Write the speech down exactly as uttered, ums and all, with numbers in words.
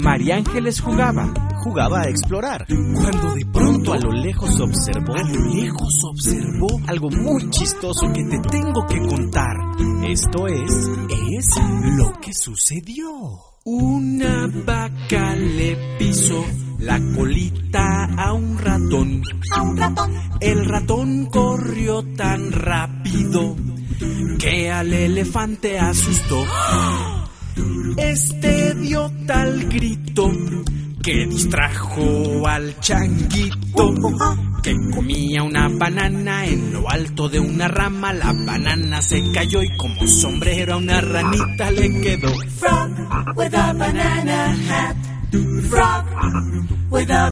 María Ángeles jugaba, jugaba a explorar, cuando de pronto a lo lejos observó, a lo lejos observó algo muy chistoso que te tengo que contar. Esto es, es lo que sucedió. Una vaca le pisó la colita a un ratón. A un ratón. El ratón corrió tan rápido que al elefante asustó. Este dio tal grito que distrajo al changuito, que comía una banana en lo alto de una rama. La banana se cayó y como sombrero a una ranita le quedó. Frog with a banana hat. Frog with a